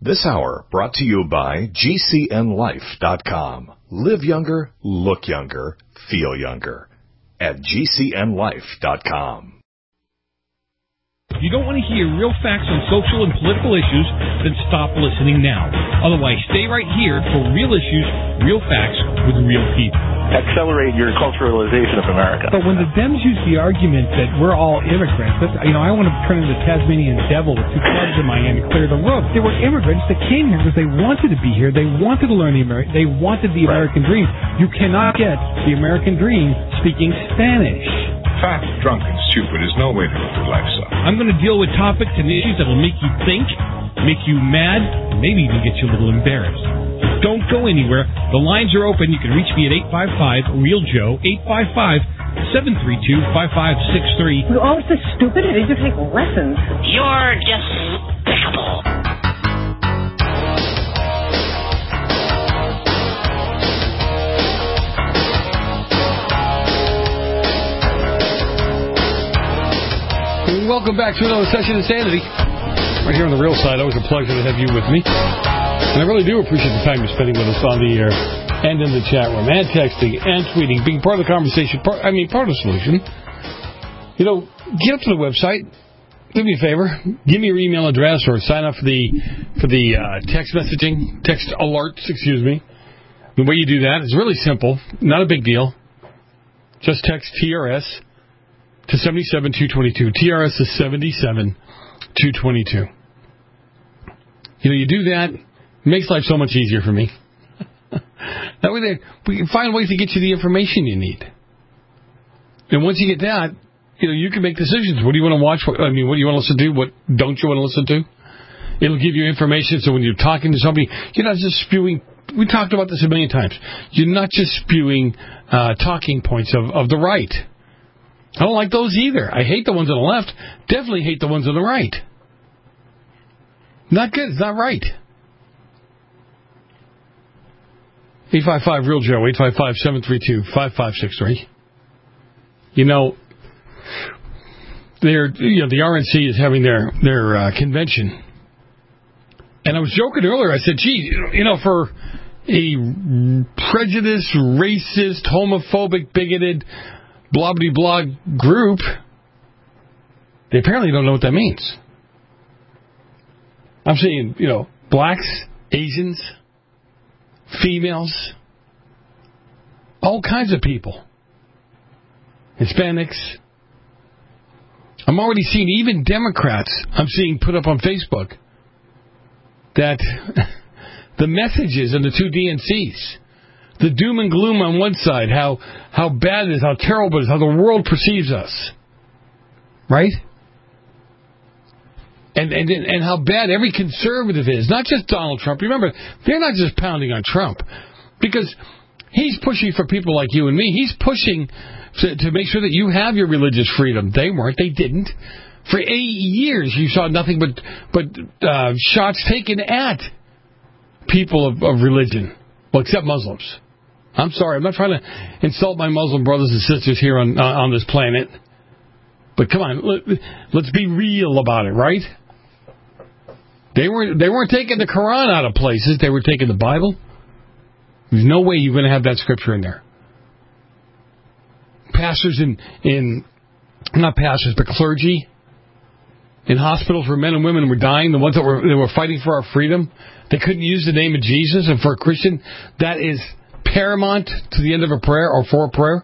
This hour brought to you by GCNLife.com. Live younger, look younger, feel younger. At GCNLife.com. If you don't want to hear real facts on social and political issues, then stop listening now. Otherwise, stay right here for real issues, real facts with real people. Accelerate your culturalization of America. But when the Dems use the argument that we're all immigrants, I want to turn into the Tasmanian devil with two clubs in my hand and clear the road. They were immigrants that came here because they wanted to be here. They wanted to learn they wanted the American dream. You cannot get the American dream speaking Spanish. Fat, drunk, and stupid is no way to live your life, son. I'm going to deal with topics and issues that will make you think, make you mad, and maybe even get you a little embarrassed. Don't go anywhere. The lines are open. You can reach me at 855-REAL-JOE, 855-732-5563. You're always so stupid. I need to take lessons. You're despicable. Welcome back to another session of Insanity. Right here on the Real Side. Always a pleasure to have you with me. And I really do appreciate the time you're spending with us on the air and in the chat room, and texting and tweeting, being part of the conversation, part of the solution. Get up to the website, do me a favor, give me your email address, or sign up for the text messaging, text alerts, The way you do that is really simple, not a big deal. Just text TRS to 77222. TRS is 77222. You do that, it makes life so much easier for me. That way we can find ways to get you the information you need. And once you get that, you can make decisions. What do you want to watch? What do you want to listen to? What don't you want to listen to? It'll give you information so when you're talking to somebody, you're not just spewing. We talked about this a million times. You're not just spewing talking points of the right. I don't like those either. I hate the ones on the left. Definitely hate the ones on the right. Not good. It's not right. 855-REAL-JOE, 855-732-5563. The RNC is having their convention. And I was joking earlier. I said, gee, for a prejudiced, racist, homophobic, bigoted, blah-blah-blah group, they apparently don't know what that means. I'm saying, blacks, Asians, females, all kinds of people, Hispanics. I'm already seeing even Democrats, I'm seeing put up on Facebook that the messages in the two DNCs, the doom and gloom on one side, how bad it is, how terrible it is, how the world perceives us, right? And how bad every conservative is, not just Donald Trump. Remember, they're not just pounding on Trump, because he's pushing for people like you and me. He's pushing to make sure that you have your religious freedom. They weren't. They didn't. For 8 years, you saw nothing but shots taken at people of religion, well, except Muslims. I'm sorry, I'm not trying to insult my Muslim brothers and sisters here on this planet, but come on, let's be real about it, right? They weren't taking the Quran out of places. They were taking the Bible. There's no way you're going to have that scripture in there. Pastors not pastors, but clergy in hospitals where men and women were dying, the ones that were fighting for our freedom, they couldn't use the name of Jesus. And for a Christian, that is paramount to the end of a prayer or for a prayer.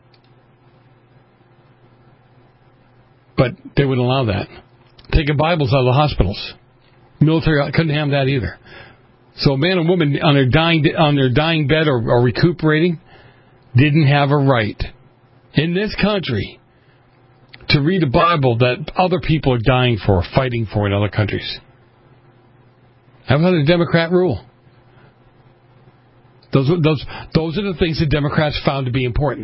But they wouldn't allow that. Taking Bibles out of the hospitals. Military couldn't have that either. So a man and woman on their dying bed or recuperating didn't have a right in this country to read a Bible that other people are dying for, fighting for in other countries. How about a Democrat rule? Those are the things that Democrats found to be important.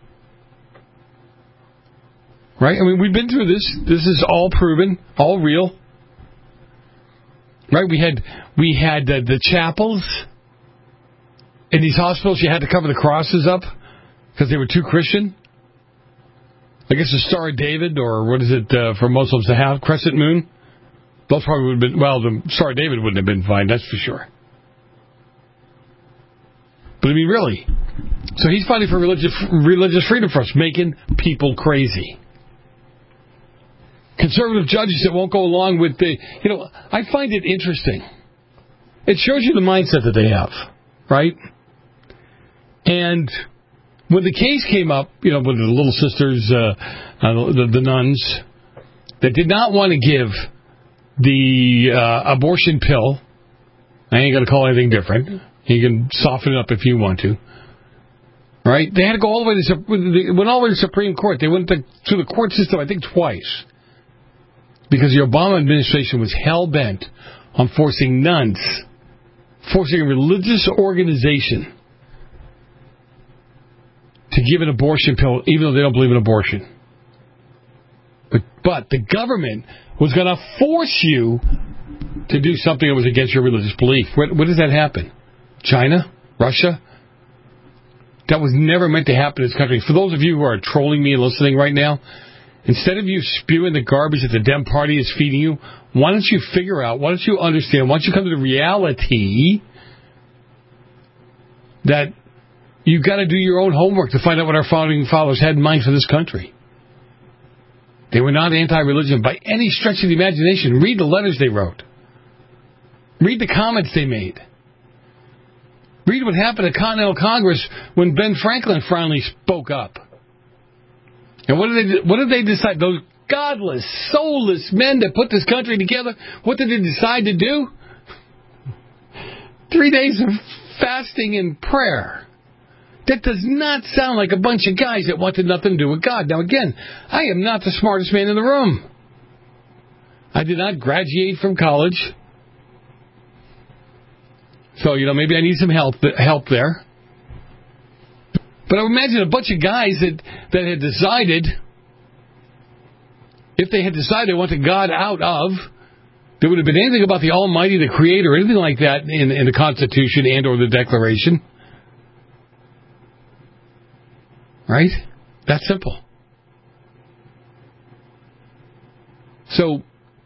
Right? I mean, we've been through this. This is all proven, all real. Right? We had the chapels in these hospitals. You had to cover the crosses up because they were too Christian. I guess the Star of David, or what is it for Muslims to have? Crescent moon. Those probably would have been, well, the Star David wouldn't have been fined, that's for sure. But I mean, really. So he's fighting for religious freedom for us, making people crazy. Conservative judges that won't go along with the, I find it interesting. It shows you the mindset that they have, right? And when the case came up, with the Little Sisters, the nuns, that did not want to give the abortion pill, I ain't going to call it anything different. You can soften it up if you want to. Right? They had to go all the way to went all the way to the Supreme Court. They went through the court system, I think, twice. Because the Obama administration was hell-bent on forcing nuns, forcing a religious organization to give an abortion pill, even though they don't believe in abortion. But the government was going to force you to do something that was against your religious belief. Where does that happen? China? Russia? That was never meant to happen in this country. For those of you who are trolling me and listening right now, instead of you spewing the garbage that the Dem Party is feeding you, why don't you figure out, why don't you understand, why don't you come to the reality that you've got to do your own homework to find out what our founding fathers had in mind for this country. They were not anti-religion by any stretch of the imagination. Read the letters they wrote. Read the comments they made. Read what happened at Continental Congress when Ben Franklin finally spoke up. And what did they decide? Those godless, soulless men that put this country together, what did they decide to do? 3 days of fasting and prayer. That does not sound like a bunch of guys that wanted nothing to do with God. Now, again, I am not the smartest man in the room. I did not graduate from college. So, maybe I need some help there. But I would imagine a bunch of guys that had decided, if they had decided they wanted God out of, there would have been anything about the Almighty, the Creator, anything like that in the Constitution and or the Declaration. Right? That's simple. So,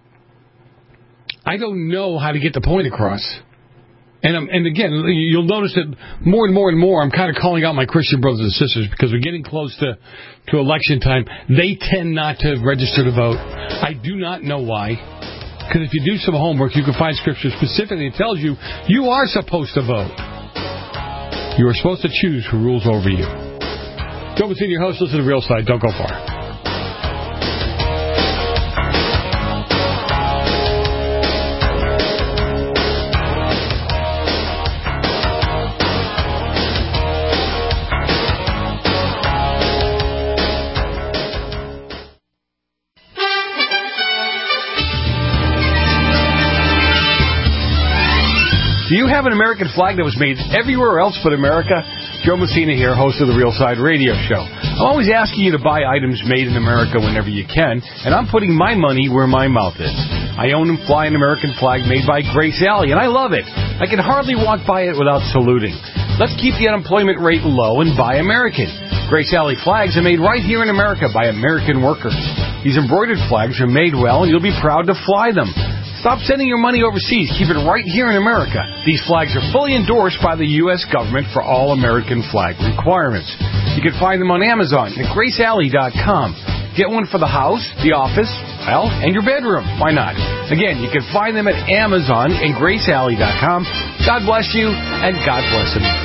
I don't know how to get the point across. And again, you'll notice that more and more, I'm kind of calling out my Christian brothers and sisters because we're getting close to election time. They tend not to register to vote. I do not know why. Because if you do some homework, you can find scripture specifically that tells you you are supposed to vote. You are supposed to choose who rules over you. Joe Massini, your host. Listen to The Real Side. Don't go far. Do you have an American flag that was made everywhere else but America? Joe Messina here, host of The Real Side Radio Show. I'm always asking you to buy items made in America whenever you can, and I'm putting my money where my mouth is. I own and fly an American flag made by Grace Alley, and I love it. I can hardly walk by it without saluting. Let's keep the unemployment rate low and buy American. Grace Alley flags are made right here in America by American workers. These embroidered flags are made well, and you'll be proud to fly them. Stop sending your money overseas. Keep it right here in America. These flags are fully endorsed by the U.S. government for all American flag requirements. You can find them on Amazon at GraceAlley.com. Get one for the house, the office, and your bedroom. Why not? Again, you can find them at Amazon and GraceAlley.com. God bless you, and God bless America.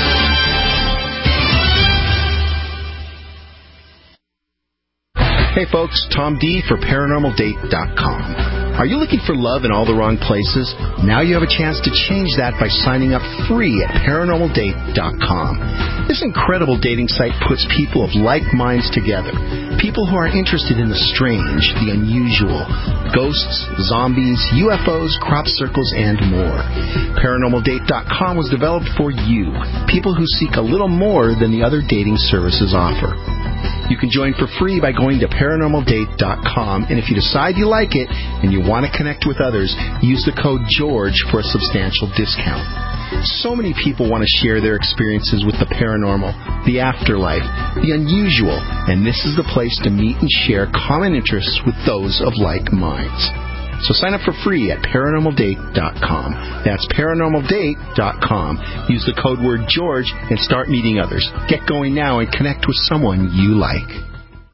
Hey folks, Tom D for ParanormalDate.com. Are you looking for love in all the wrong places? Now you have a chance to change that by signing up free at ParanormalDate.com. This incredible dating site puts people of like minds together. People who are interested in the strange, the unusual, ghosts, zombies, UFOs, crop circles, and more. ParanormalDate.com was developed for you, people who seek a little more than the other dating services offer. You can join for free by going to ParanormalDate.com, and if you decide you like it and you want to connect with others, use the code GEORGE for a substantial discount. So many people want to share their experiences with the paranormal, the afterlife, the unusual, and this is the place to meet and share common interests with those of like minds. So sign up for free at ParanormalDate.com. That's ParanormalDate.com. Use the code word George and start meeting others. Get going now and connect with someone you like.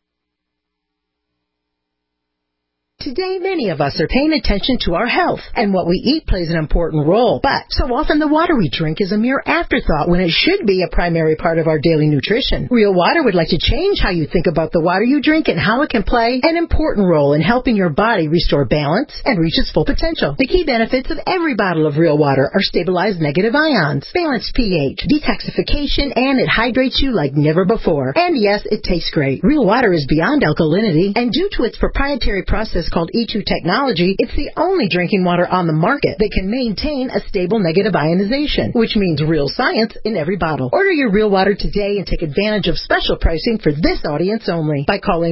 Today, many of us are paying attention to our health, and what we eat plays an important role. But so often the water we drink is a mere afterthought when it should be a primary part of our daily nutrition. Real Water would like to change how you think about the water you drink and how it can play an important role in helping your body restore balance and reach its full potential. The key benefits of every bottle of Real Water are stabilized negative ions, balanced pH, detoxification, and it hydrates you like never before. And yes, it tastes great. Real Water is beyond alkalinity, and due to its proprietary process called E2 technology, it's the only drinking water on the market that can maintain a stable negative ionization, which means real science in every bottle. Order your Real Water today and take advantage of special pricing for this audience only by calling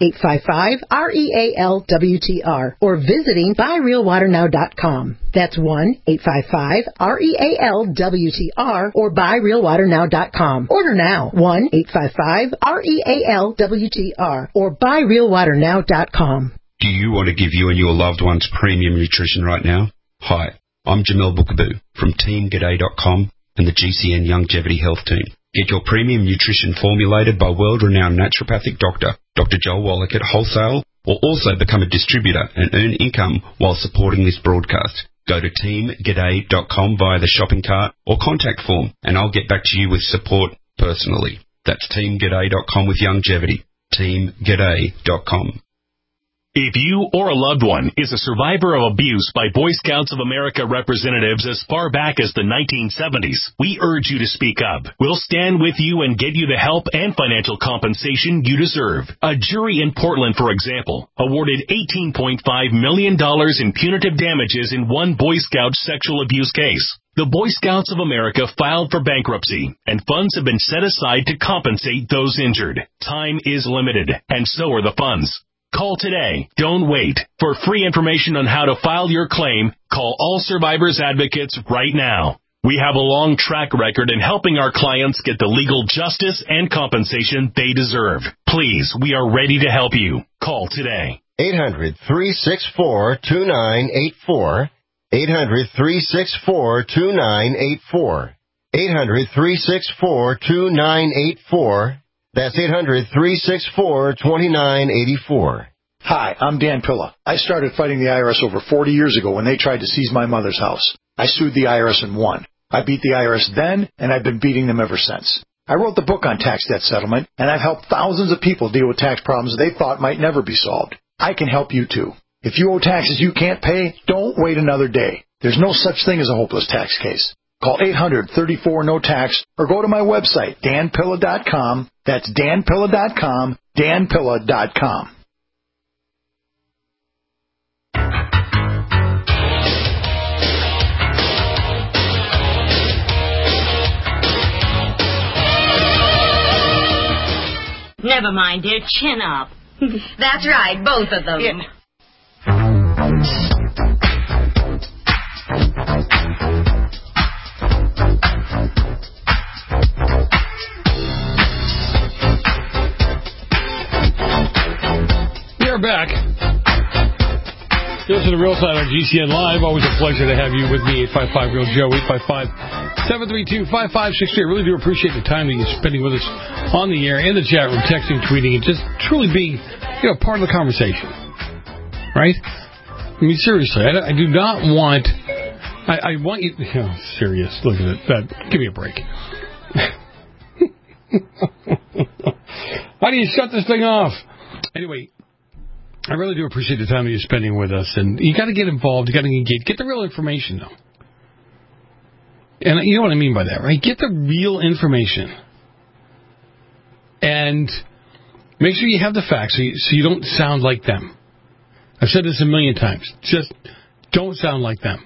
1-855-REAL-WTR or visiting buyrealwaternow.com. That's 1-855-REAL-WTR or buyrealwaternow.com. Order now. 1-855-REAL-WTR or buyrealwaternow.com. Do you want to give you and your loved ones premium nutrition right now? Hi, I'm Jamel Bookaboo from TeamGaday.com and the GCN Longevity Health Team. Get your premium nutrition formulated by world-renowned naturopathic doctor, Dr. Joel Wallach at wholesale, or also become a distributor and earn income while supporting this broadcast. Go to TeamGaday.com via the shopping cart or contact form, and I'll get back to you with support personally. That's TeamGaday.com with longevity. TeamGaday.com. If you or a loved one is a survivor of abuse by Boy Scouts of America representatives as far back as the 1970s, we urge you to speak up. We'll stand with you and get you the help and financial compensation you deserve. A jury in Portland, for example, awarded $18.5 million in punitive damages in one Boy Scout sexual abuse case. The Boy Scouts of America filed for bankruptcy, and funds have been set aside to compensate those injured. Time is limited, and so are the funds. Call today. Don't wait. For free information on how to file your claim, call All Survivors Advocates right now. We have a long track record in helping our clients get the legal justice and compensation they deserve. Please, we are ready to help you. Call today. 800-364-2984. 800-364-2984. 800-364-2984. That's 800-364-2984. Hi, I'm Dan Pilla. I started fighting the IRS over 40 years ago when they tried to seize my mother's house. I sued the IRS and won. I beat the IRS then, and I've been beating them ever since. I wrote the book on tax debt settlement, and I've helped thousands of people deal with tax problems they thought might never be solved. I can help you too. If you owe taxes you can't pay, don't wait another day. There's no such thing as a hopeless tax case. Call 800-34-NO-TAX or go to my website, danpilla.com. That's danpilla.com, danpilla.com. Never mind, dear. Chin up. That's right, both of them. Yeah. We're back. Listen to Real Side on GCN Live. Always a pleasure to have you with me. 855-REAL-JOE, 855-732-5563. I really do appreciate the time that you're spending with us on the air, in the chat room, texting, tweeting, and just truly being, part of the conversation. Right? I mean, seriously, I do not want... I want you... serious. Look at it. Give me a break. How do you shut this thing off? Anyway... I really do appreciate the time that you're spending with us, and you got to get involved, you got to engage, get the real information, though. And you know what I mean by that, right? Get the real information, and make sure you have the facts so you don't sound like them. I've said this a million times. Just don't sound like them.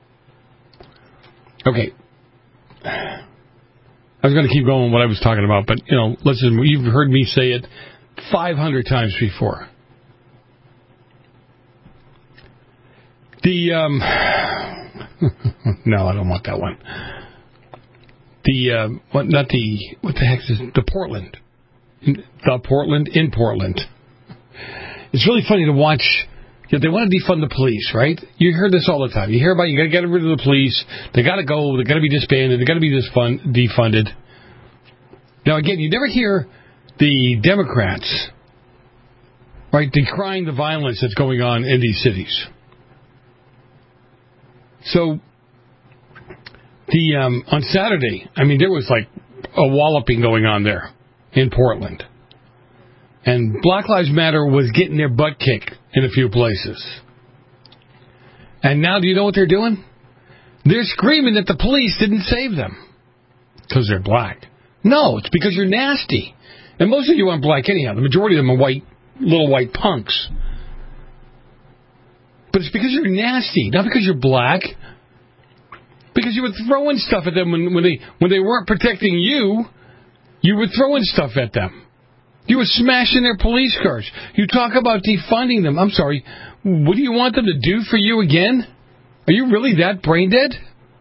Okay. I was going to keep going with what I was talking about, but listen, you've heard me say it 500 times before. No, I don't want that one. What the heck is the Portland? The Portland in Portland. It's really funny to watch Yeah, they want to defund the police, right? You hear this all the time. You hear about you got to get rid of the police. They got to go. They got to be disbanded. They got to be defunded. Now, again, you never hear the Democrats, right, decrying the violence that's going on in these cities. So, on Saturday, I mean, there was like a walloping going on there in Portland. And Black Lives Matter was getting their butt kicked in a few places. And now do you know what they're doing? They're screaming that the police didn't save them because they're black. No, it's because you're nasty. And most of you aren't black anyhow. The majority of them are white, little white punks. But it's because you're nasty, not because you're black. Because you were throwing stuff at them when they weren't protecting you. You were throwing stuff at them. You were smashing their police cars. You talk about defunding them. I'm sorry. What do you want them to do for you again? Are you really that brain dead?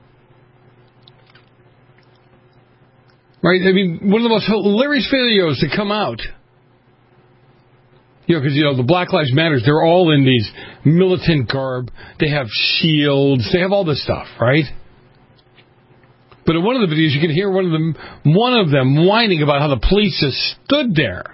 Right? I mean, one of the most hilarious videos to come out. You know, because, the Black Lives Matters, they're all in these militant garb. They have shields. They have all this stuff, right? But in one of the videos, you can hear one of them whining about how the police just stood there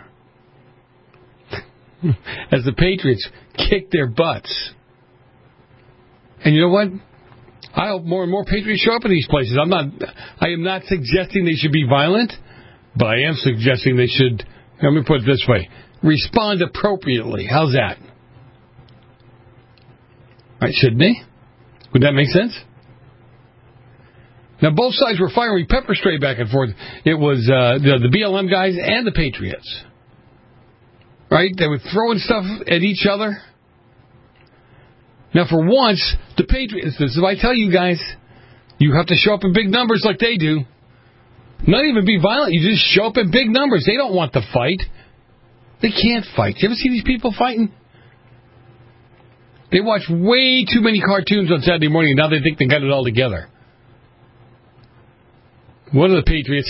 as the Patriots kicked their butts. And you know what? I hope more and more Patriots show up in these places. I am not suggesting they should be violent, but I am suggesting they should, let me put it this way, respond appropriately. How's that? Right, shouldn't they? Would that make sense? Now, both sides were firing pepper spray back and forth. It was the BLM guys and the Patriots. Right? They were throwing stuff at each other. Now, for once, the Patriots, this is what I tell you guys, you have to show up in big numbers like they do. Not even be violent. You just show up in big numbers. They don't want to fight. They can't fight. You ever see these people fighting? They watch way too many cartoons on Saturday morning, and now they think they got it all together. One of the Patriots,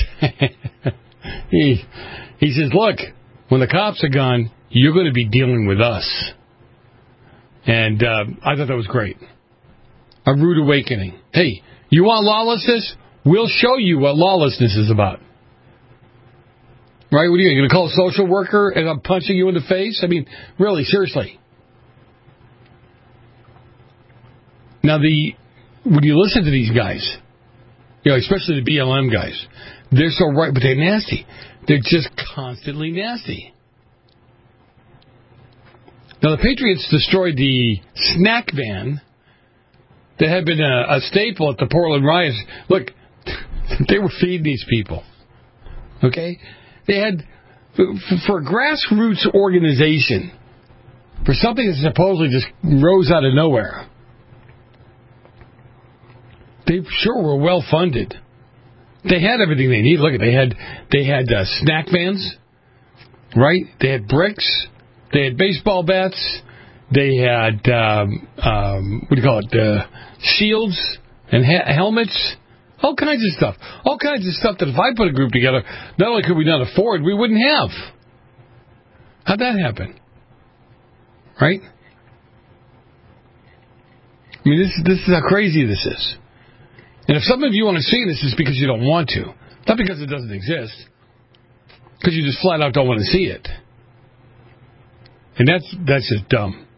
he says, look, when the cops are gone, you're going to be dealing with us. And I thought that was great. A rude awakening. Hey, you want lawlessness? We'll show you what lawlessness is about. Right? What are you going to call a social worker and I'm punching you in the face? I mean, really, seriously. Now, when you listen to these guys, especially the BLM guys, they're so right, but they're nasty. They're just constantly nasty. Now, the Patriots destroyed the snack van that had been a staple at the Portland riots. Look, they were feeding these people. Okay? They had, for a grassroots organization, for something that supposedly just rose out of nowhere, they sure were well funded. They had everything they need. Look, they had snack vans, right? They had bricks. They had baseball bats. They had shields and helmets. All kinds of stuff. All kinds of stuff that if I put a group together, not only could we not afford, we wouldn't have. How'd that happen? Right? I mean, this is how crazy this is. And if some of you want to see this, it's because you don't want to. Not because it doesn't exist. Because you just flat out don't want to see it. And that's just dumb.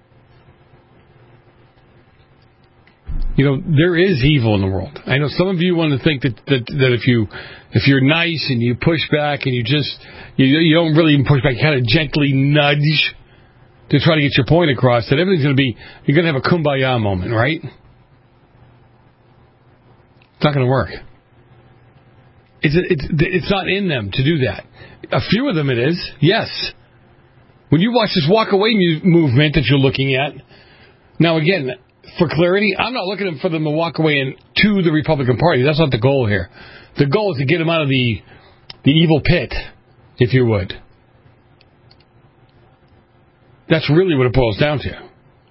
There is evil in the world. I know some of you want to think that if you're nice and you push back and you don't really even push back, you kind of gently nudge to try to get your point across, that everything's you're going to have a kumbaya moment, right? It's not going to work. It's not in them to do that. A few of them it is, yes. When you watch this walk away movement that you're looking at, now again, for clarity, I'm not looking for them to walk away to the Republican Party. That's not the goal here. The goal is to get them out of the evil pit, if you would. That's really what it boils down to.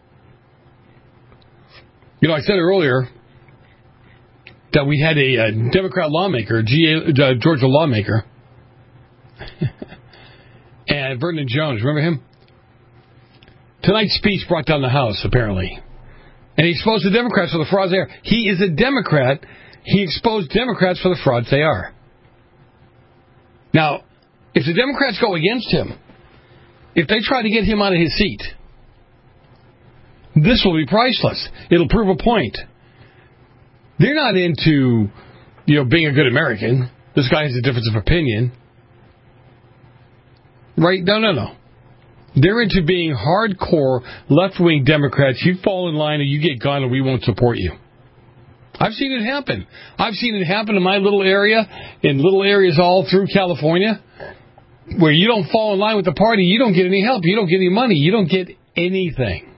I said earlier that we had a Democrat lawmaker, Georgia lawmaker, and Vernon Jones, remember him? Tonight's speech brought down the House, apparently. And he exposed the Democrats for the frauds they are. He is a Democrat. He exposed Democrats for the frauds they are. Now, if the Democrats go against him, if they try to get him out of his seat, this will be priceless. It'll prove a point. They're not into, being a good American. This guy has a difference of opinion. Right? No. They're into being hardcore left-wing Democrats. You fall in line or you get gone or we won't support you. I've seen it happen. I've seen it happen in my little area, in little areas all through California, where you don't fall in line with the party, you don't get any help, you don't get any money, you don't get anything.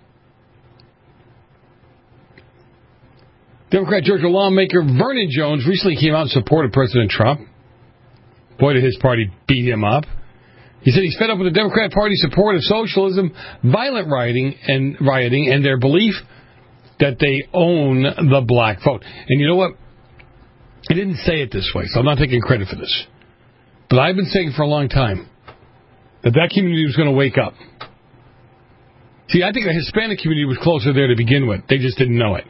Democrat Georgia lawmaker Vernon Jones recently came out in support of President Trump. Boy, did his party beat him up. He said he's fed up with the Democrat Party's support of socialism, violent rioting, and their belief that they own the black vote. And you know what? I didn't say it this way, so I'm not taking credit for this. But I've been saying for a long time that community was going to wake up. See, I think the Hispanic community was closer there to begin with. They just didn't know it.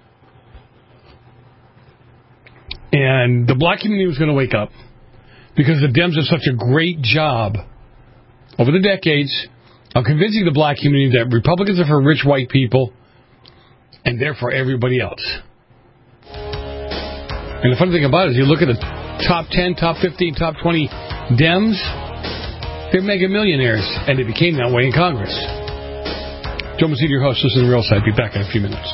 And the black community was going to wake up because the Dems did such a great job over the decades of convincing the black community that Republicans are for rich white people and they're for everybody else. And the funny thing about it is you look at the top 10, top 15, top 20 Dems, they're mega millionaires, and they became that way in Congress. Joe Mazzini, your host. This is The Real Side. Be back in a few minutes.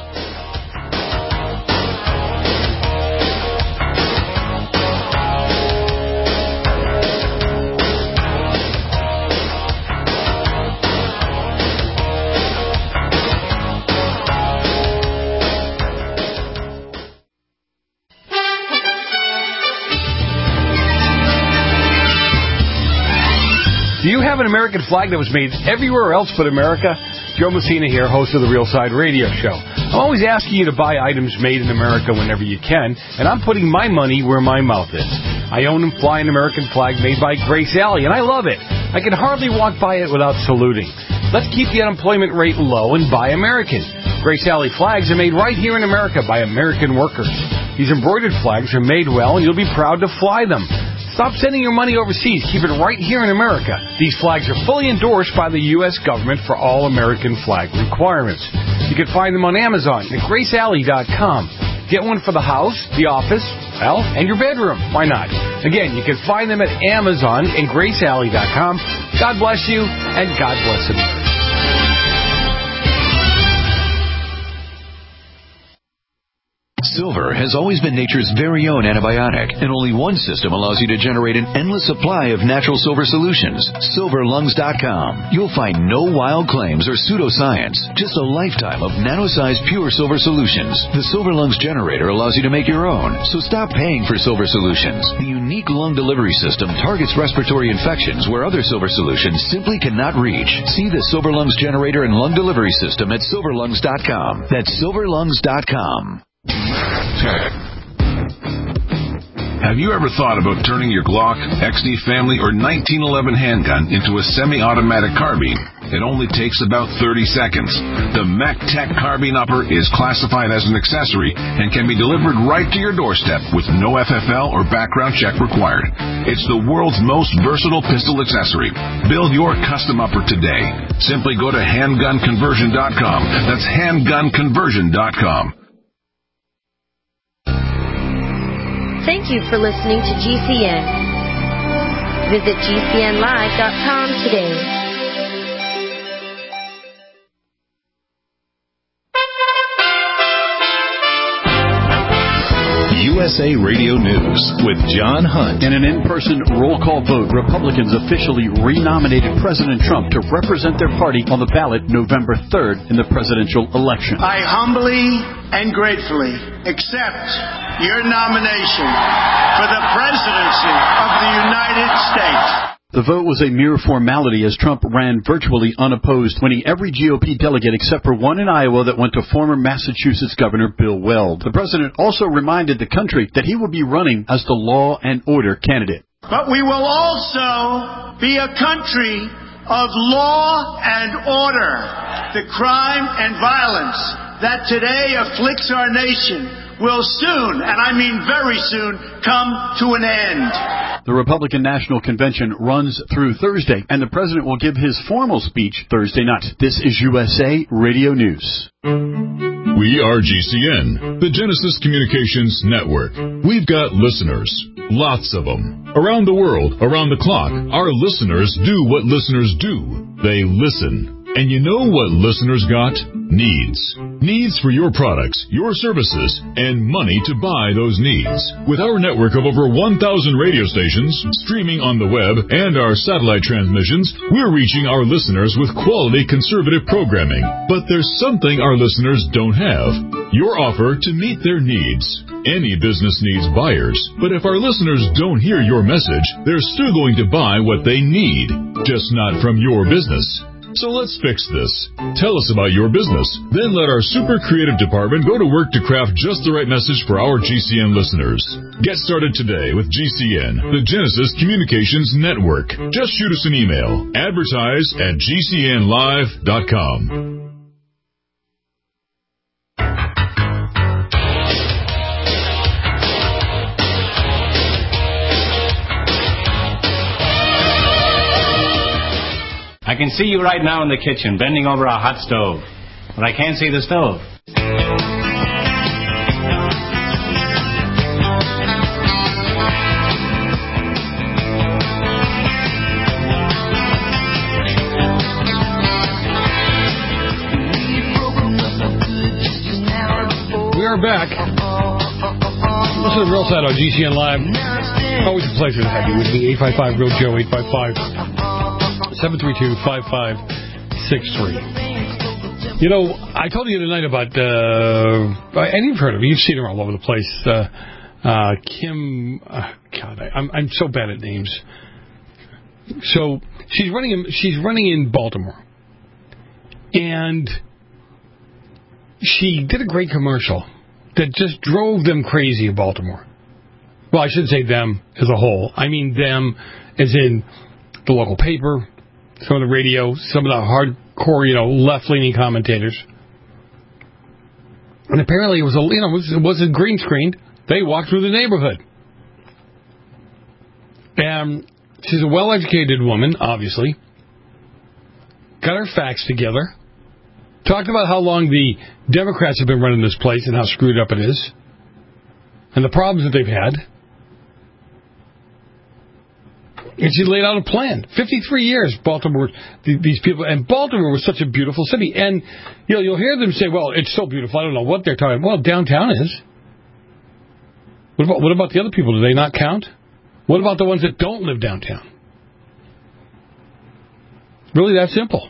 Do you have an American flag that was made everywhere else but America? Joe Messina here, host of the Real Side Radio Show. I'm always asking you to buy items made in America whenever you can, and I'm putting my money where my mouth is. I own and fly an American flag made by Grace Alley, and I love it. I can hardly walk by it without saluting. Let's keep the unemployment rate low and buy American. Grace Alley flags are made right here in America by American workers. These embroidered flags are made well, and you'll be proud to fly them. Stop sending your money overseas. Keep it right here in America. These flags are fully endorsed by the U.S. government for all American flag requirements. You can find them on Amazon at GraceAlley.com. Get one for the house, the office, and your bedroom. Why not? Again, you can find them at Amazon and GraceAlley.com. God bless you, and God bless America. Silver has always been nature's very own antibiotic, and only one system allows you to generate an endless supply of natural silver solutions. SilverLungs.com. You'll find no wild claims or pseudoscience, just a lifetime of nano-sized pure silver solutions. The Silver Lungs generator allows you to make your own, so stop paying for silver solutions. The unique lung delivery system targets respiratory infections where other silver solutions simply cannot reach. See the Silver Lungs generator and lung delivery system at SilverLungs.com. That's SilverLungs.com. Have you ever thought about turning your Glock, XD Family, or 1911 handgun into a semi-automatic carbine? It only takes about 30 seconds. The MacTech Carbine Upper is classified as an accessory and can be delivered right to your doorstep with no FFL or background check required. It's the world's most versatile pistol accessory. Build your custom upper today. Simply go to handgunconversion.com. That's handgunconversion.com. Thank you for listening to GCN. Visit GCNlive.com today. USA Radio News with John Hunt. In an in-person roll call vote, Republicans officially renominated President Trump to represent their party on the ballot November 3rd in the presidential election. I humbly and gratefully accept your nomination for the presidency of the United States. The vote was a mere formality as Trump ran virtually unopposed, winning every GOP delegate except for one in Iowa that went to former Massachusetts Governor Bill Weld. The president also reminded the country that he would be running as the law and order candidate. But we will also be a country of law and order. The crime and violence that today afflicts our nation will soon, and I mean very soon, come to an end. The Republican National Convention runs through Thursday, and the president will give his formal speech Thursday night. This is USA Radio News. We are GCN, the Genesis Communications Network. We've got listeners, lots of them. Around the world, around the clock, our listeners do what listeners do. They listen. And you know what listeners got? Needs. Needs for your products, your services, and money to buy those needs. With our network of over 1,000 radio stations, streaming on the web, and our satellite transmissions, we're reaching our listeners with quality conservative programming. But there's something our listeners don't have. Your offer to meet their needs. Any business needs buyers, but if our listeners don't hear your message, they're still going to buy what they need, just not from your business. So let's fix this. Tell us about your business. Then let our super creative department go to work to craft just the right message for our GCN listeners. Get started today with GCN, the Genesis Communications Network. Just shoot us an email. Advertise@GCNlive.com. I can see you right now in the kitchen, bending over a hot stove. But I can't see the stove. We are back. This is Real Side on GCN Live. Always a pleasure to have you with me. 855-REAL-JOE, 855-732-5563. You know, I told you tonight about, and you've heard of her. You've seen her all over the place. Kim, God, I'm so bad at names. So she's running in Baltimore, and she did a great commercial that just drove them crazy in Baltimore. Well, I shouldn't say them as a whole. I mean them as in the local paper, some of the radio, some of the hardcore, left-leaning commentators. And apparently it was it wasn't green screened. They walked through the neighborhood. And she's a well-educated woman, obviously. Got her facts together. Talked about how long the Democrats have been running this place and how screwed up it is. And the problems that they've had. And she laid out a plan. 53 years, Baltimore, these people, and Baltimore was such a beautiful city. And you'll hear them say, well, it's so beautiful, I don't know what they're talking about. Well, downtown is. What about the other people? Do they not count? What about the ones that don't live downtown? Really that simple.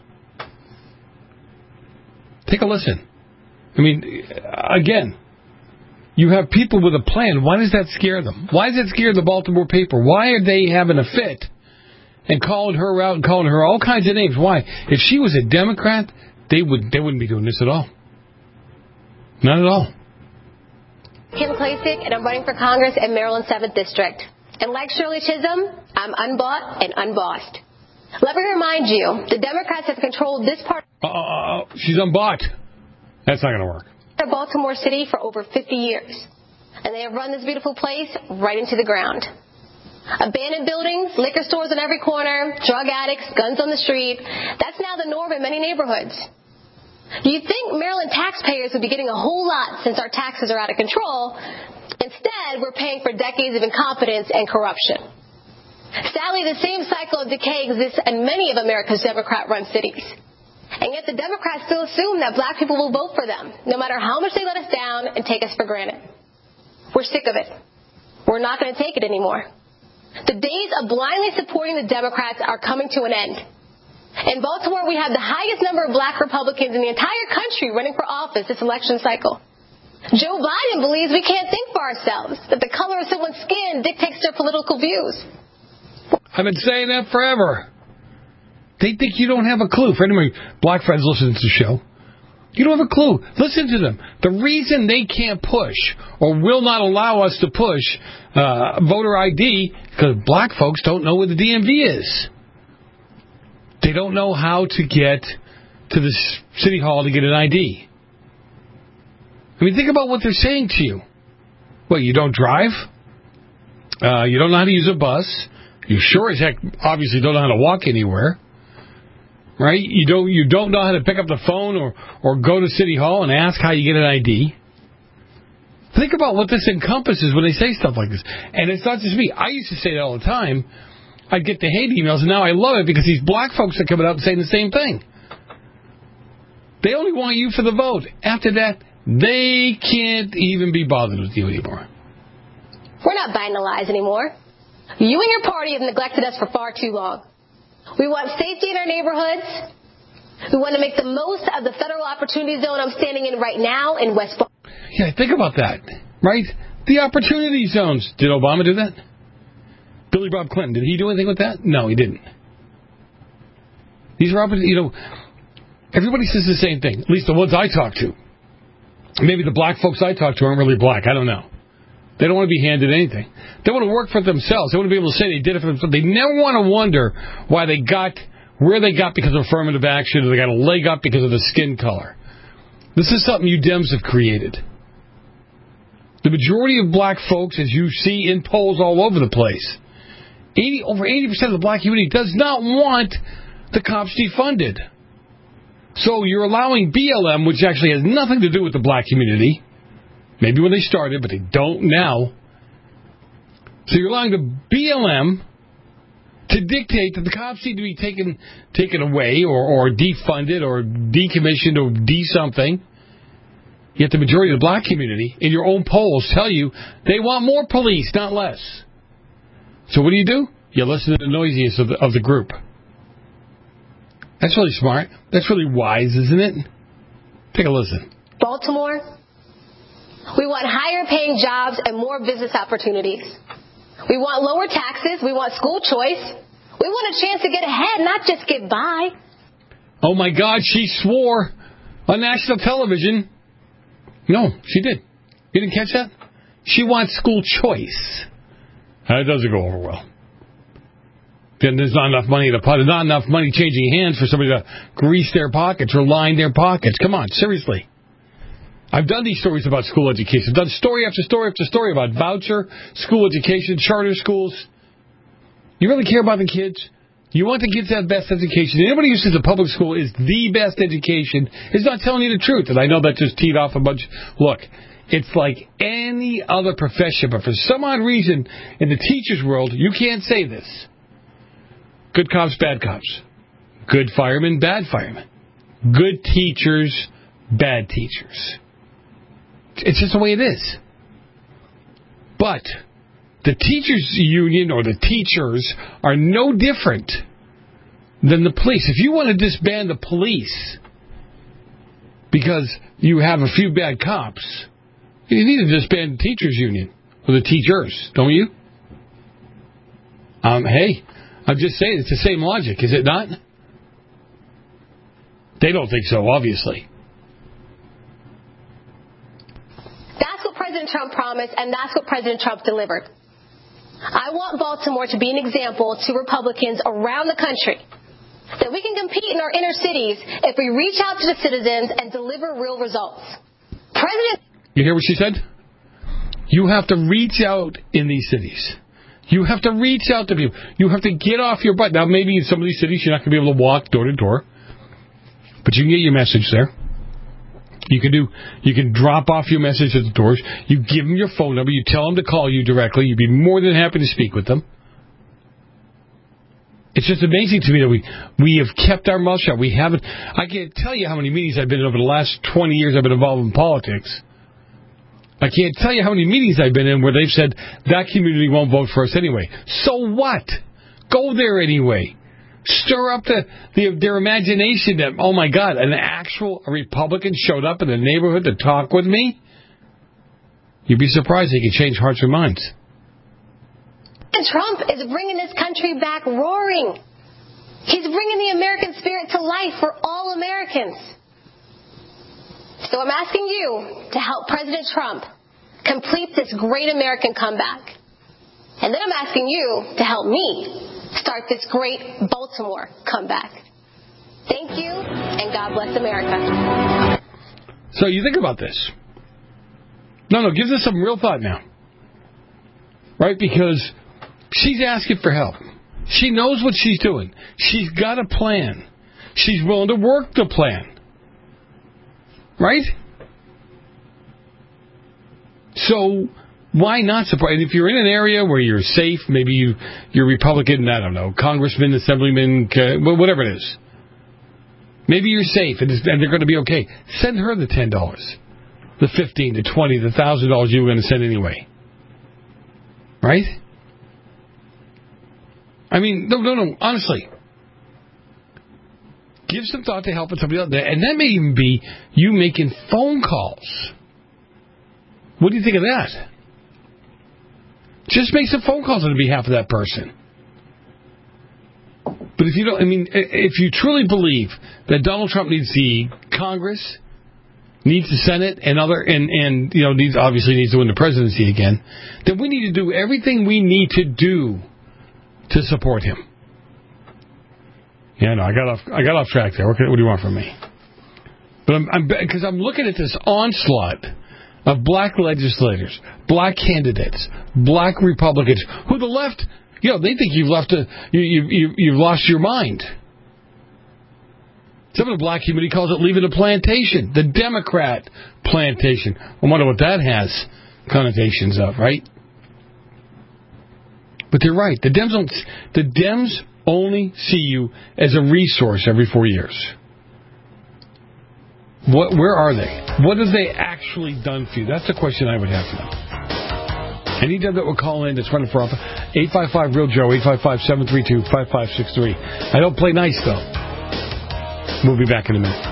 Take a listen. I mean, again, you have people with a plan. Why does that scare them? Why does it scare the Baltimore paper? Why are they having a fit and calling her out and calling her all kinds of names? Why? If she was a Democrat, they wouldn't be doing this at all. Not at all. Kim Klacik, and I'm running for Congress in Maryland 7th District. And like Shirley Chisholm, I'm unbought and unbossed. Let me remind you, the Democrats have controlled this part. She's unbought. That's not going to work. Baltimore City for over 50 years. And they have run this beautiful place right into the ground. Abandoned buildings, liquor stores on every corner, drug addicts, guns on the street. That's now the norm in many neighborhoods. You'd think Maryland taxpayers would be getting a whole lot since our taxes are out of control. Instead, we're paying for decades of incompetence and corruption. Sadly, the same cycle of decay exists in many of America's Democrat-run cities. And yet the Democrats still assume that black people will vote for them, no matter how much they let us down and take us for granted. We're sick of it. We're not going to take it anymore. The days of blindly supporting the Democrats are coming to an end. In Baltimore, we have the highest number of black Republicans in the entire country running for office this election cycle. Joe Biden believes we can't think for ourselves, that the color of someone's skin dictates their political views. I've been saying that forever. They think you don't have a clue. For any black friends listening to the show, you don't have a clue. Listen to them. The reason they can't push or will not allow us to push voter ID because black folks don't know where the DMV is. They don't know how to get to the city hall to get an ID. I mean, think about what they're saying to you. Well, you don't drive? You don't know how to use a bus? You sure as heck obviously don't know how to walk anywhere. Right? You don't know how to pick up the phone or go to City Hall and ask how you get an ID. Think about what this encompasses when they say stuff like this. And it's not just me. I used to say that all the time. I'd get the hate emails, and now I love it because these black folks are coming up and saying the same thing. They only want you for the vote. After that, they can't even be bothered with you anymore. We're not buying the lies anymore. You and your party have neglected us for far too long. We want safety in our neighborhoods. We want to make the most of the federal opportunity zone I'm standing in right now in West Palm. Yeah, think about that, right? The opportunity zones. Did Obama do that? Billy Bob Clinton, did he do anything with that? No, he didn't. These are everybody says the same thing, at least the ones I talk to. Maybe the black folks I talk to aren't really black. I don't know. They don't want to be handed anything. They want to work for themselves. They want to be able to say they did it for themselves. They never want to wonder why they got where they got because of affirmative action, or they got a leg up because of the skin color. This is something you Dems have created. The majority of black folks, as you see in polls all over the place, over 80% of the black community does not want the cops defunded. So you're allowing BLM, which actually has nothing to do with the black community, maybe when they started, but they don't now. So you're allowing the BLM to dictate that the cops need to be taken away or defunded or decommissioned or de-something. Yet the majority of the black community in your own polls tell you they want more police, not less. So what do? You listen to the noisiest of the group. That's really smart. That's really wise, isn't it? Take a listen. Baltimore, we want higher paying jobs and more business opportunities. We want lower taxes. We want school choice. We want a chance to get ahead, not just get by. Oh, my God, she swore on national television. No, she did. You didn't catch that? She wants school choice. That doesn't go over well. Then there's not enough money in the pot. There's not enough money changing hands for somebody to grease their pockets or line their pockets. Come on, seriously. I've done these stories about school education. I've done story after story after story about voucher, school education, charter schools. You really care about the kids? You want the kids to have best education. Anybody who says a public school is the best education is not telling you the truth. And I know that just teed off a bunch. Look, it's like any other profession, but for some odd reason in the teachers' world, you can't say this. Good cops, bad cops. Good firemen, bad firemen. Good teachers, bad teachers. It's just the way it is. But the teachers union or the teachers are no different than the police. If you want to disband the police because you have a few bad cops, you need to disband the teachers union or the teachers, don't you? Hey, I'm just saying it's the same logic, is it not? They don't think so, obviously. That's what President Trump promised, and that's what President Trump delivered. I want Baltimore to be an example to Republicans around the country that we can compete in our inner cities if we reach out to the citizens and deliver real results. You hear what she said? You have to reach out in these cities. You have to reach out to people. You have to get off your butt. Now, maybe in some of these cities you're not going to be able to walk door to door, but you can get your message there. You can drop off your message at the doors. You give them your phone number. You tell them to call you directly. You'd be more than happy to speak with them. It's just amazing to me that we have kept our mouth shut. We haven't. I can't tell you how many meetings I've been in over the last 20 years I've been involved in politics. I can't tell you how many meetings I've been in where they've said that community won't vote for us anyway. So what? Go there anyway. Stir up their imagination that, oh my God, a Republican showed up in the neighborhood to talk with me? You'd be surprised he can change hearts and minds. And Trump is bringing this country back roaring. He's bringing the American spirit to life for all Americans. So I'm asking you to help President Trump complete this great American comeback. And then I'm asking you to help me start this great Baltimore comeback. Thank you, and God bless America. So you think about this. No, give this some real thought now. Right? Because she's asking for help. She knows what she's doing. She's got a plan. She's willing to work the plan. Right? So why not support? And if you're in an area where you're safe, maybe you're Republican, I don't know, congressman, assemblyman, whatever it is. Maybe you're safe and they're going to be okay. Send her the $10, the $15, the $20, the $1,000 you were going to send anyway. Right? I mean, no, honestly. Give some thought to helping somebody else. And that may even be you making phone calls. What do you think of that? Just make some phone calls on behalf of that person. But if you don't, if you truly believe that Donald Trump needs the Congress, needs the Senate, and obviously needs to win the presidency again, then we need to do everything we need to do to support him. Yeah, no, I got off track there. What do you want from me? But because I'm looking at this onslaught of black legislators, black candidates, black Republicans, who the left, they think you've lost your mind. Some of the black community calls it leaving the plantation, the Democrat plantation. I wonder what that has connotations of, right? But they're right. The Dems only see you as a resource every 4 years. Where are they? What have they actually done for you? That's the question I would have to know. Any Dem that will call in that's running for office, 855-REAL-JOE, 855-732-5563. I don't play nice, though. We'll be back in a minute.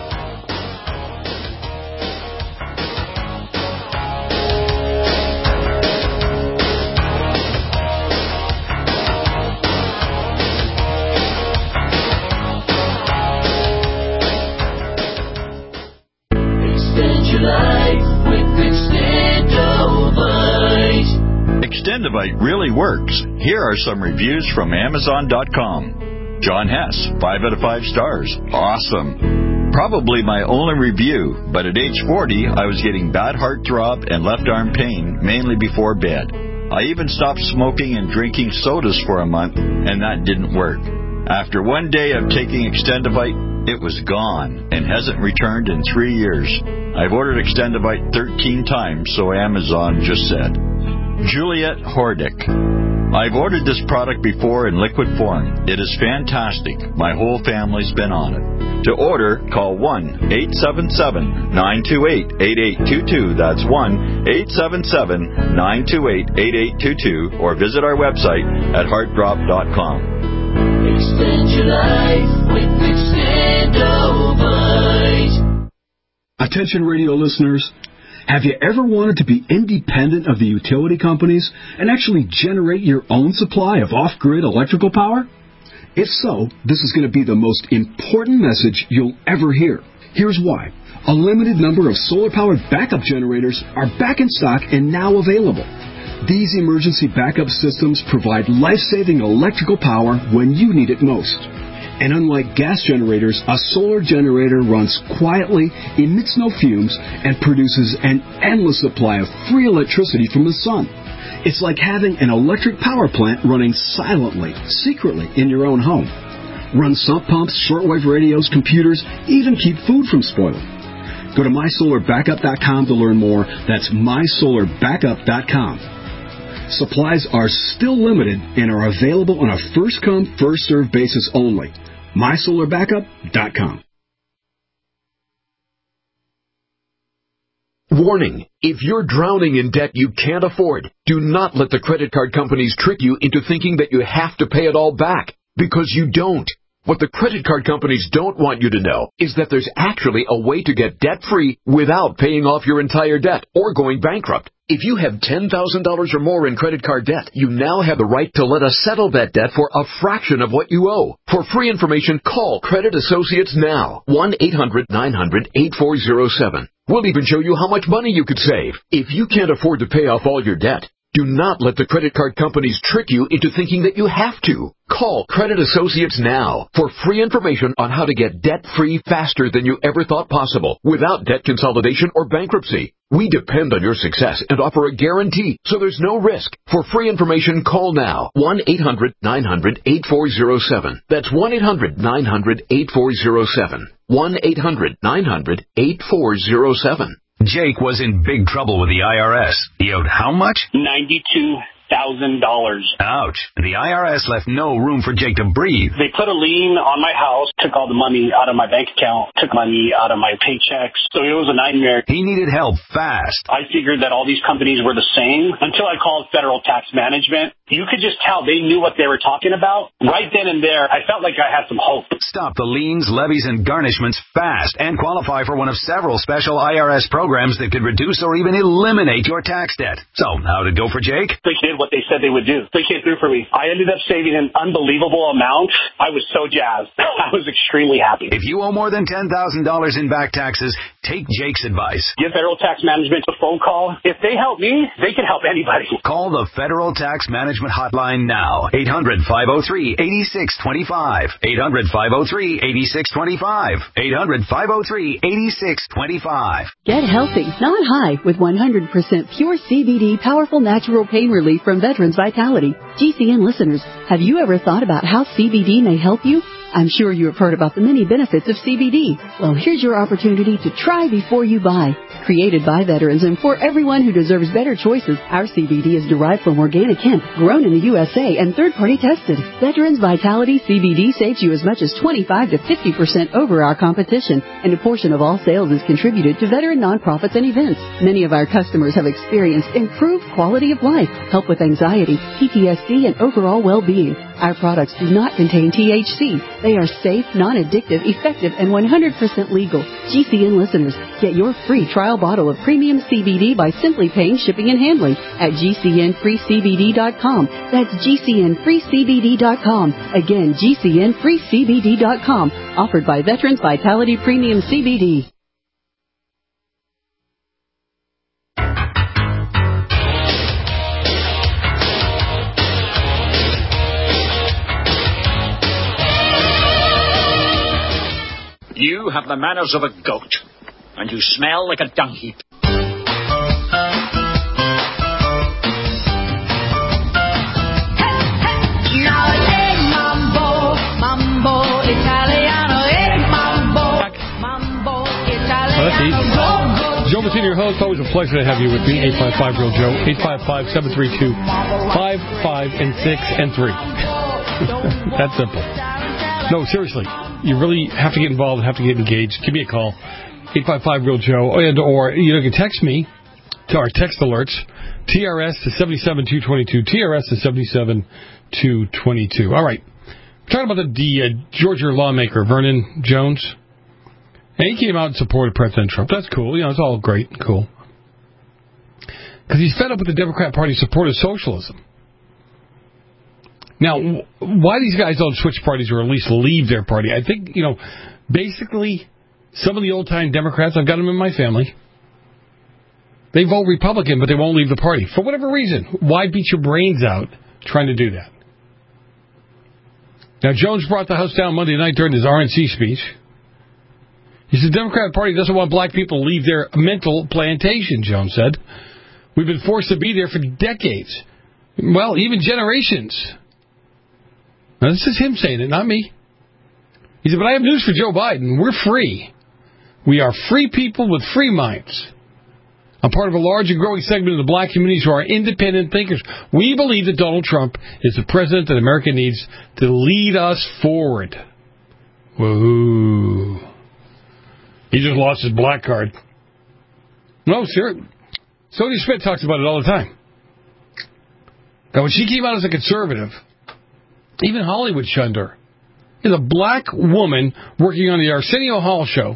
Extendivite really works. Here are some reviews from Amazon.com. John Hess, 5 out of 5 stars. Awesome. Probably my only review, but at age 40, I was getting bad heart throb and left arm pain, mainly before bed. I even stopped smoking and drinking sodas for a month, and that didn't work. After one day of taking Extendivite, it was gone and hasn't returned in 3 years. I've ordered Extendivite 13 times, so Amazon just said. Juliet Hordick. I've ordered this product before in liquid form. It is fantastic. My whole family's been on it. To order, call 1-877-928-8822. That's 1-877-928-8822. Or visit our website at heartdrop.com. Extend your life with Extendivite. Attention radio listeners. Have you ever wanted to be independent of the utility companies and actually generate your own supply of off-grid electrical power? If so, this is going to be the most important message you'll ever hear. Here's why. A limited number of solar-powered backup generators are back in stock and now available. These emergency backup systems provide life-saving electrical power when you need it most. And unlike gas generators, a solar generator runs quietly, emits no fumes, and produces an endless supply of free electricity from the sun. It's like having an electric power plant running silently, secretly in your own home. Run sump pumps, shortwave radios, computers, even keep food from spoiling. Go to mysolarbackup.com to learn more. That's mysolarbackup.com. Supplies are still limited and are available on a first-come, first-served basis only. mysolarbackup.com. Warning. If you're drowning in debt you can't afford, do not let the credit card companies trick you into thinking that you have to pay it all back, because you don't. What the credit card companies don't want you to know is that there's actually a way to get debt-free without paying off your entire debt or going bankrupt. If you have $10,000 or more in credit card debt, you now have the right to let us settle that debt for a fraction of what you owe. For free information, call Credit Associates now. 1-800-900-8407. We'll even show you how much money you could save. If you can't afford to pay off all your debt, Do not let the credit card companies trick you into thinking that you have to. Call Credit Associates now for free information on how to get debt-free faster than you ever thought possible without debt consolidation or bankruptcy. We depend on your success and offer a guarantee, so there's no risk. For free information, call now. 1-800-900-8407. That's 1-800-900-8407. 1-800-900-8407. Jake was in big trouble with the IRS. He owed how much? $92,000. Ouch. The IRS left no room for Jake to breathe. They put a lien on my house, took all the money out of my bank account, took money out of my paychecks. So it was a nightmare. He needed help fast. I figured that all these companies were the same until I called Federal Tax Management. You could just tell they knew what they were talking about. Right then and there, I felt like I had some hope. Stop the liens, levies, and garnishments fast and qualify for one of several special IRS programs that could reduce or even eliminate your tax debt. So, how'd it go for Jake? They did what they said they would do. They came through for me. I ended up saving an unbelievable amount. I was so jazzed. I was extremely happy. If you owe more than $10,000 in back taxes, take Jake's advice. Give Federal Tax Management a phone call. If they help me, they can help anybody. Call the Federal Tax Management Hotline now. 800-503-8625. 800-503-8625. 800-503-8625. Get healthy, not high, with 100% pure CBD powerful natural pain relief from Veterans Vitality. GCN listeners, have you ever thought about how CBD may help you? I'm sure you have heard about the many benefits of CBD. Well, here's your opportunity to try before you buy. Created by veterans and for everyone who deserves better choices, our CBD is derived from organic hemp, grown in the USA, and third-party tested. Veterans Vitality CBD saves you as much as 25 to 50% over our competition, and a portion of all sales is contributed to veteran nonprofits and events. Many of our customers have experienced improved quality of life, help with anxiety, PTSD, and overall well-being. Our products do not contain THC. They are safe, non-addictive, effective, and 100% legal. GCN listeners, get your free trial bottle of premium CBD by simply paying shipping and handling at GCNFreeCBD.com. That's GCNFreeCBD.com. Again, GCNFreeCBD.com. Offered by Veterans Vitality Premium CBD. You have the manners of a goat, and you smell like a dung heap. That's easy. Joe Messina, your host. Always a pleasure to have you with me. 855-REAL-JOE. 855-732-55 and 6 and 3. That's simple. No, seriously. You really have to get involved, have to get engaged. Give me a call. 855-REAL-JOE. Or you can text me to our text alerts. TRS to 77222. TRS to 77222. All right. We're talking about the Georgia lawmaker, Vernon Jones. And he came out and supported President Trump. That's cool. It's all great and cool. Because he's fed up with the Democrat Party's support of socialism. Now, why these guys don't switch parties or at least leave their party, I think, basically, some of the old-time Democrats, I've got them in my family, they vote Republican, but they won't leave the party. For whatever reason. Why beat your brains out trying to do that? Now, Jones brought the House down Monday night during his RNC speech. He said the Democrat Party doesn't want black people to leave their mental plantation, Jones said. We've been forced to be there for decades. Well, even generations. Now, this is him saying it, not me. He said, but I have news for Joe Biden. We're free. We are free people with free minds. I'm part of a large and growing segment of the black communities who are independent thinkers. We believe that Donald Trump is the president that America needs to lead us forward. Whoa. He just lost his black card. No, sir. Sonia Smith talks about it all the time. Now, when she came out as a conservative, even Hollywood shunned her. There's a black woman working on the Arsenio Hall show.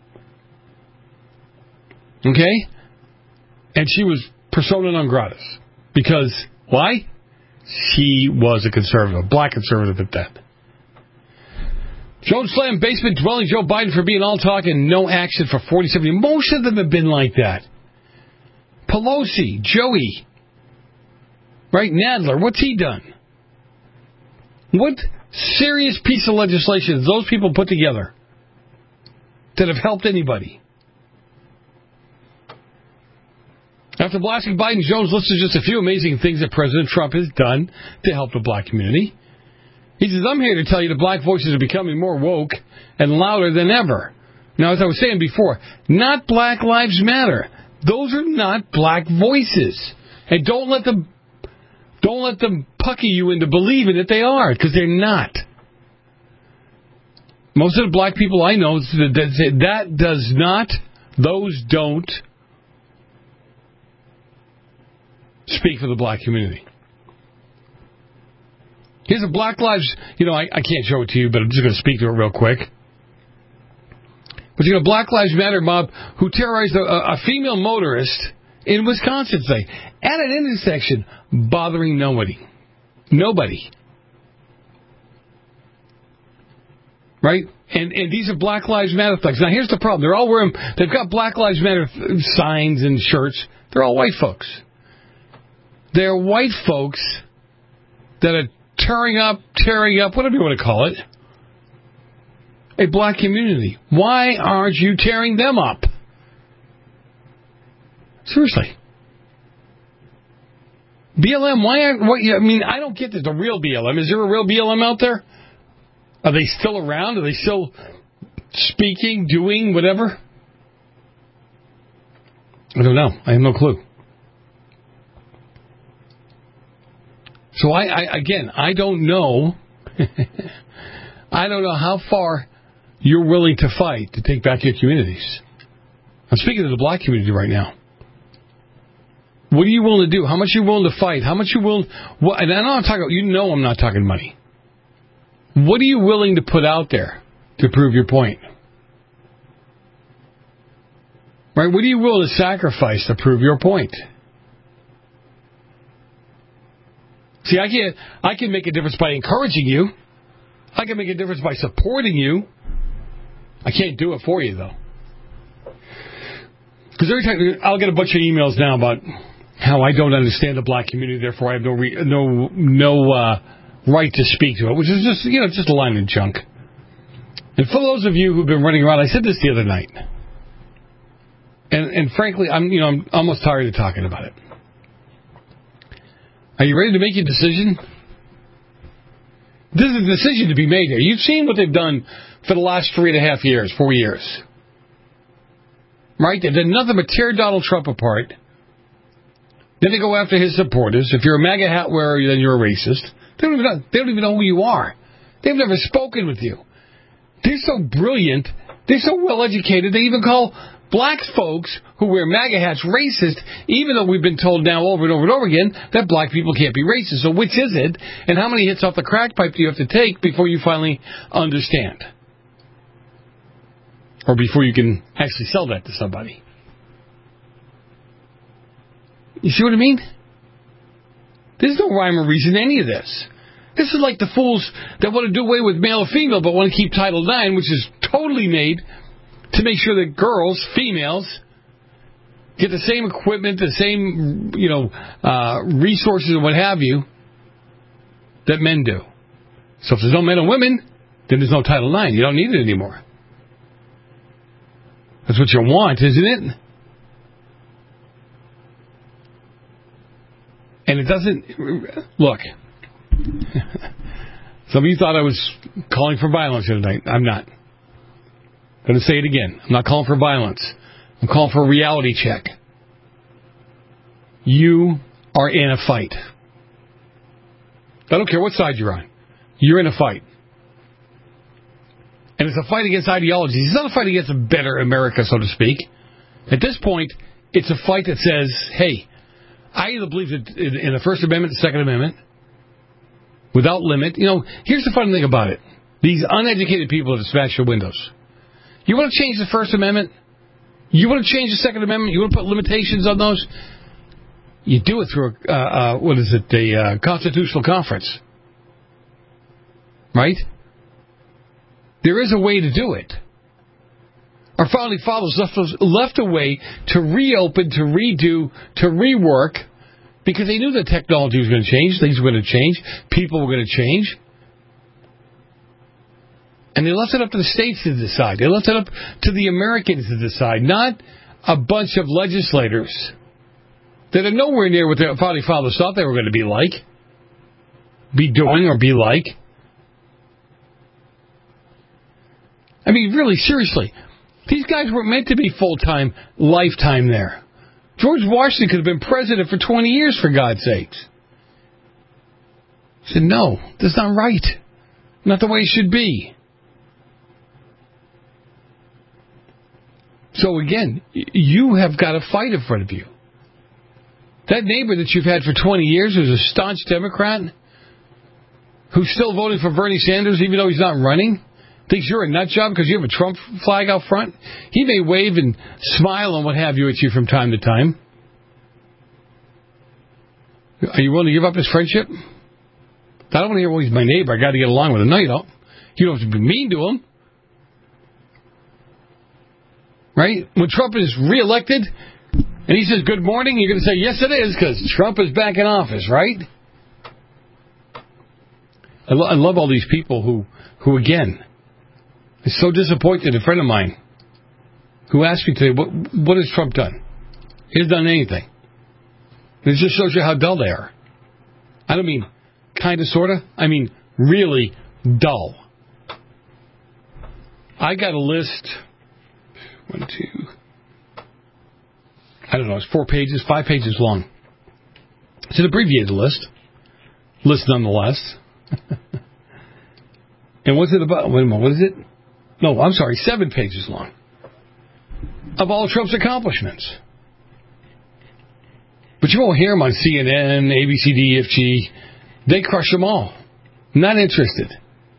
Okay? And she was persona non gratis. Because, why? She was a conservative, a black conservative at that. Jones slammed basement dwelling Joe Biden for being all talk and no action for 47 years. Most of them have been like that. Pelosi, Joey. Right? Nadler, what's he done? What serious piece of legislation have those people put together that have helped anybody? After blasting Biden, Jones listed just a few amazing things that President Trump has done to help the black community. He says, I'm here to tell you the black voices are becoming more woke and louder than ever. Now, as I was saying before, not Black Lives Matter. Those are not black voices. And don't let them pucky you into believing that they are, because they're not. Most of the black people I know that does not, those don't speak for the black community. Here's a Black Lives, I can't show it to you, but I'm just going to speak to it real quick. But you got a Black Lives Matter mob who terrorized a female motorist in Wisconsin today at an intersection, bothering nobody. Nobody. Right? And these are Black Lives Matter flags. Now, here's the problem. They've got Black Lives Matter signs and shirts. They're all white folks. They're white folks that are tearing up, whatever you want to call it, a black community. Why aren't you tearing them up? Seriously. BLM, I don't get this. The real BLM. Is there a real BLM out there? Are they still around? Are they still speaking, doing, whatever? I don't know. I have no clue. So I don't know. I don't know how far you're willing to fight to take back your communities. I'm speaking to the black community right now. What are you willing to do? How much are you willing to fight? How much are you willing? And I'm not talking. I'm not talking money. What are you willing to put out there to prove your point? Right? What are you willing to sacrifice to prove your point? See, I can make a difference by encouraging you. I can make a difference by supporting you. I can't do it for you, though. Because every time I'll get a bunch of emails now about how I don't understand the black community, therefore I have no right to speak to it, which is just a line of junk. And for those of you who've been running around, I said this the other night, and frankly, I'm almost tired of talking about it. Are you ready to make your decision? This is a decision to be made here. You've seen what they've done for the last 4 years. Right? They've done nothing but tear Donald Trump apart. Then they go after his supporters. If you're a MAGA hat wearer, then you're a racist. They don't even know who you are. They've never spoken with you. They're so brilliant. They're so well educated. They even call black folks who wear MAGA hats racist, even though we've been told now over and over and over again that black people can't be racist. So which is it? And how many hits off the crack pipe do you have to take before you finally understand? Or before you can actually sell that to somebody? You see what I mean? There's no rhyme or reason to any of this. This is like the fools that want to do away with male or female but want to keep Title IX, which is totally made to make sure that girls, females, get the same equipment, the same, resources and what have you that men do. So if there's no men and women, then there's no Title IX. You don't need it anymore. That's what you want, isn't it? And it doesn't... Look. Some of you thought I was calling for violence here tonight. I'm not. I'm going to say it again. I'm not calling for violence. I'm calling for a reality check. You are in a fight. I don't care what side you're on. You're in a fight. And it's a fight against ideologies. It's not a fight against a better America, so to speak. At this point, it's a fight that says, hey, I either believe in the First Amendment, the Second Amendment, without limit. Here's the funny thing about it. These uneducated people that smash your windows. You want to change the First Amendment? You want to change the Second Amendment? You want to put limitations on those? You do it through a constitutional conference. Right? There is a way to do it. Our founding fathers left a way to reopen, to redo, to rework, Because they knew that technology was going to change, things were going to change, people were going to change. And they left it up to the states to decide. They left it up to the Americans to decide, not a bunch of legislators that are nowhere near what their founding fathers thought they were going to be like, be doing or be like. I mean, really, seriously, these guys weren't meant to be full-time, lifetime there. George Washington could have been president for 20 years, for God's sakes. He said, no, that's not right. Not the way it should be. So again, you have got a fight in front of you. That neighbor that you've had for 20 years who's a staunch Democrat, who's still voting for Bernie Sanders even though he's not running, thinks you're a nut job because you have a Trump flag out front. He may wave and smile and what have you at you from time to time. Are you willing to give up his friendship? I don't want to hear, well, he's my neighbor, I got to get along with him. No, you don't. You don't have to be mean to him. Right? When Trump is reelected and he says good morning, you're going to say, yes, it is, because Trump is back in office, right? I love all these people who again, is so disappointed. A friend of mine who asked me today, what has Trump done? He hasn't done anything. It just shows you how dull they are. I don't mean kind of, sort of. I mean really dull. I got a list. 1, 2. I don't know. It's 4 pages, 5 pages long. It's an abbreviated list. List nonetheless. And what's it about? Wait a minute. What is it? No, I'm sorry. 7 pages long. Of all Trump's accomplishments. But you won't hear them on CNN, ABC, DFG. They crush them all. Not interested.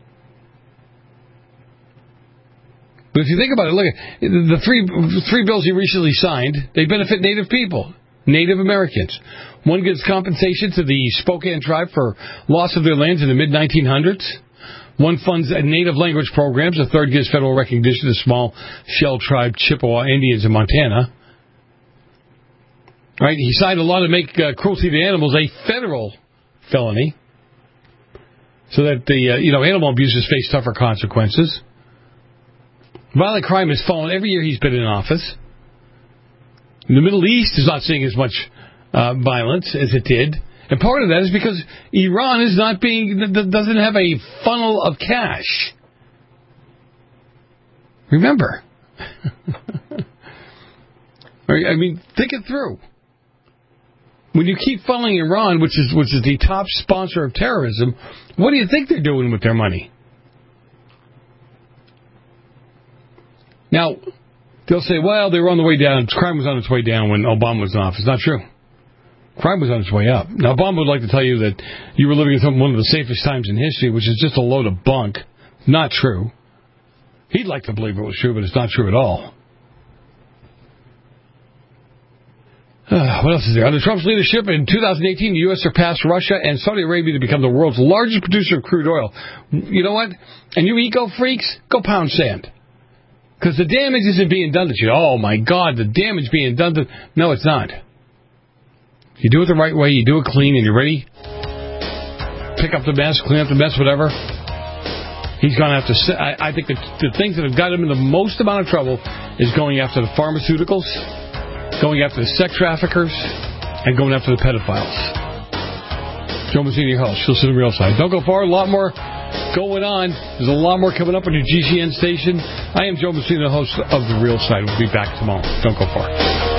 But if you think about it, look at the three bills he recently signed. They benefit Native people, Native Americans. One gives compensation to the Spokane tribe for loss of their lands in the mid-1900s. One funds Native language programs. A third gives federal recognition to small shell tribe Chippewa Indians in Montana. Right? He signed a law to make cruelty to animals a federal felony, so that the animal abusers face tougher consequences. Violent crime has fallen every year he's been in office. The Middle East is not seeing as much violence as it did. And part of that is because Iran is doesn't have a funnel of cash. Remember. I mean, think it through. When you keep funneling Iran, which is the top sponsor of terrorism, what do you think they're doing with their money? Now, they'll say, well, they were on the way down. Crime was on its way down when Obama was in office. Not true. Crime was on its way up. Now, Obama would like to tell you that you were living in one of the safest times in history, which is just a load of bunk. Not true. He'd like to believe it was true, but it's not true at all. What else is there? Under Trump's leadership in 2018, the U.S. surpassed Russia and Saudi Arabia to become the world's largest producer of crude oil. You know what? And you eco freaks, go pound sand. Because the damage isn't being done to you. Oh, my God, the damage being done to... No, it's not. You do it the right way, you do it clean, and you're ready. Pick up the mess, clean up the mess, whatever. He's going to have to... I think the things that have got him in the most amount of trouble is going after the pharmaceuticals, going after the sex traffickers, and going after the pedophiles. Joe Mazzini, your host. You'll see the real side. Don't go far. A lot more going on. There's a lot more coming up on your GCN station. I am Joe Mazzini, the host of The Real Side. We'll be back tomorrow. Don't go far.